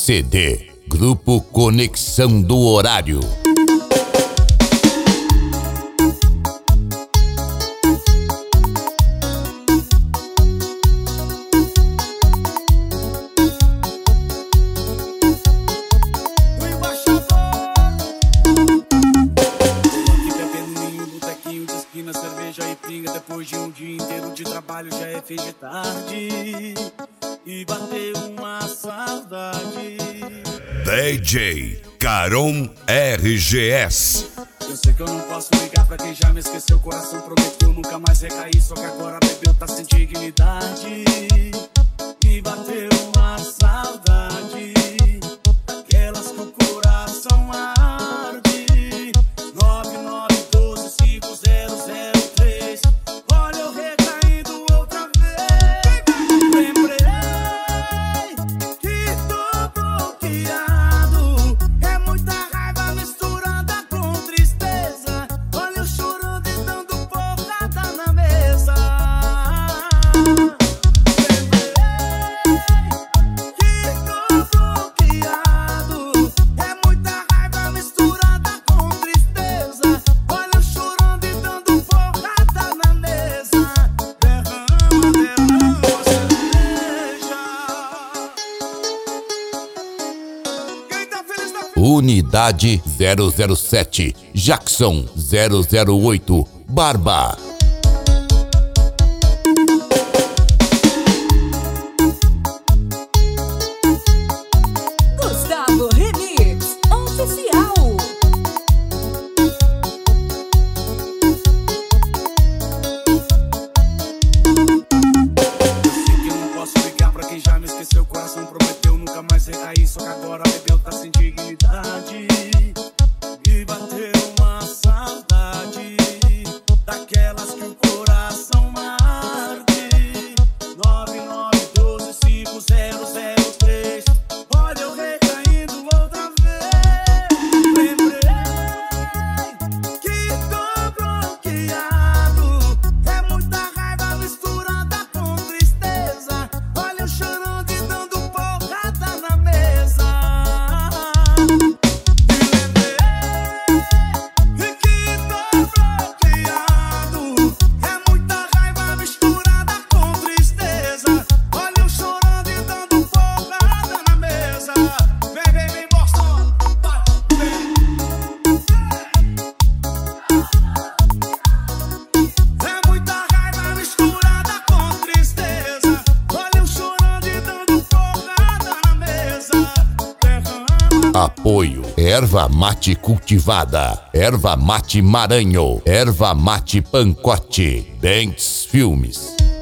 CD Grupo Conexão do Horário. Depois de um dia inteiro de trabalho já é fim de tarde e bateu uma saudade. DJ Caron RGS. Eu sei que eu não posso ligar pra quem já me esqueceu. O coração prometeu nunca mais recair, só que agora bebeu, tá sem dignidade. Me bateu uma saudade, aquelas que o coração arde. 99125003. Olha eu recaindo outra vez. Lembrei que tô bloqueado. É muita raiva misturada com tristeza. Olha eu chorando e dando porrada na mesa. Lembrei que tô bloqueado. É muita raiva misturada com tristeza. Olha eu chorando e dando porrada na mesa. Derrama cerveja. Quem tá feliz tá feliz. Unidade 007, Jackson 008, Barba. Gustavo Remix Oficial. Eu sei que eu não posso ligar pra quem já me esqueceu. O coração prometeu nunca mais recair, só que agora bebeu, tá sem dignidade. Me bateu uma saudade, daquelas que o coração arde. 99125003. Olha eu recaindo outra vez. Lembrei que tô bloqueado. É muita raiva misturada com tristeza. Olha eu chorando e dando porrada na mesa. Me lembrei que tô bloqueado. É muita raiva misturada com tristeza. Olha eu chorando e dando porrada na mesa. Vem, vem, vem, Boston. Vai, vem. É muita raiva misturada com tristeza. Olha eu chorando e dando porrada na mesa. Derrama. Apoio: Erva Mate Cultivada, Erva Mate Maranhão, Erva Mate Pancote, Dentes Filmes.